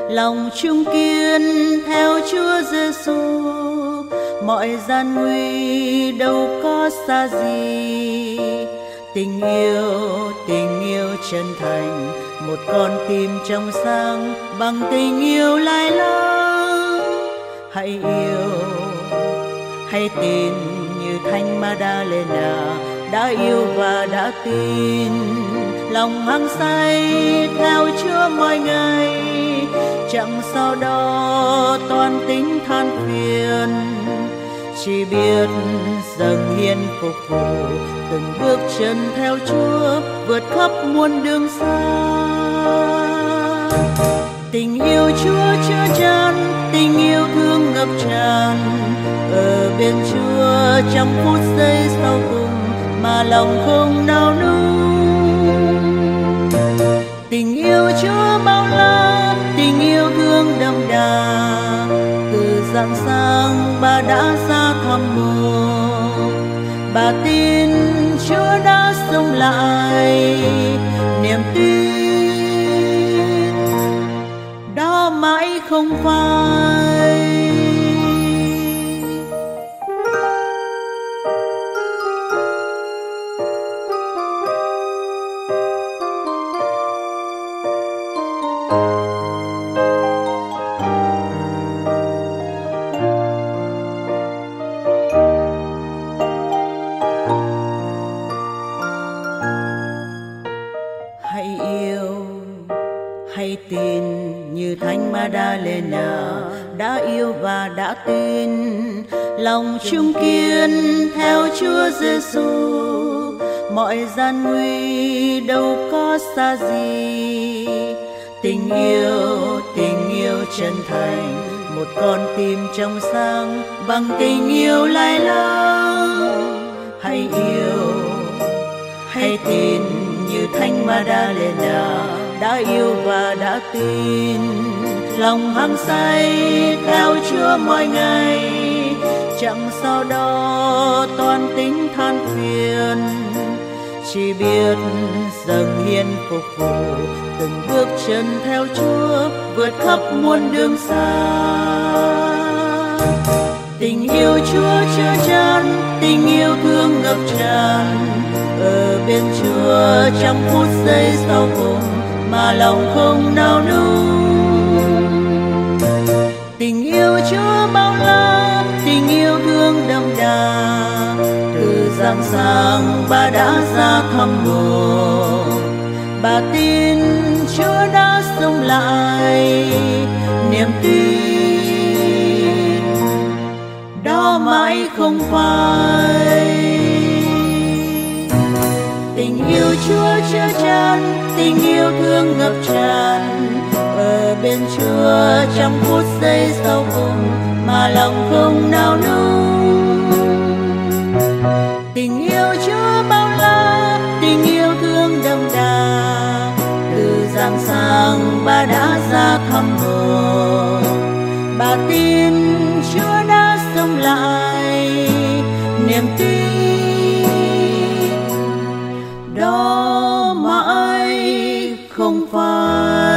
lòng trung kiên theo Chúa Giêsu, mọi gian nguy đâu có xa gì. Tình yêu chân thành, một con tim trong sáng bằng tình yêu lai láng. Hãy yêu, hãy tin như Thánh Magdalena đã yêu và đã tin. Lòng hăng say theo Chúa mỗi ngày, chẳng sau đó toan tính than phiền, chỉ biết dâng hiến phục vụ, từng bước chân theo Chúa vượt khắp muôn đường xa. Tình yêu Chúa chứa chan, tình yêu thương ngập tràn, ở bên Chúa trong phút giây sau cùng mà lòng không nao núng. Tình yêu Chúa bao la, tình yêu thương đậm đà, từ rạng sáng bà đã ra thăm mộ. Bà tin Chúa đã sống lại, niềm tin đó mãi không phai. Hãy yêu, hãy tin như Thánh Magdalena đã yêu và đã tin. Lòng trung kiên theo Chúa Giêsu, mọi gian nguy đâu có xa gì. Tình yêu chân thành, một con tim trong sáng bằng tình yêu lai láng. Hãy yêu, hãy tin như Thánh Magdalena đã yêu và đã tin. Lòng hăng say theo Chúa mỗi ngày, chẳng sau đó toan tính than phiền, chỉ biết dâng hiến phục vụ, từng bước chân theo Chúa vượt khắp muôn đường xa. Tình yêu Chúa chứa chan, tình yêu thương ngập tràn, ở bên Chúa trong phút giây sau cùng mà lòng không nao núng. Tình yêu Chúa bao la, tình yêu thương đậm đà, từ rạng sáng bà đã ra thăm mộ. Bà tin Chúa đã sống lại, niềm tin đó mãi không phai. Tình yêu Chúa chứa chan, tình yêu thương ngập tràn, ở bên Chúa trong phút giây sau cùng mà lòng không nao núng. Tình yêu Chúa bao la, tình yêu thương đậm đà, từ rạng sáng bà đã ra thăm mộ. Bà tin Chúa đã sống lại, niềm tin đó mãi không phai.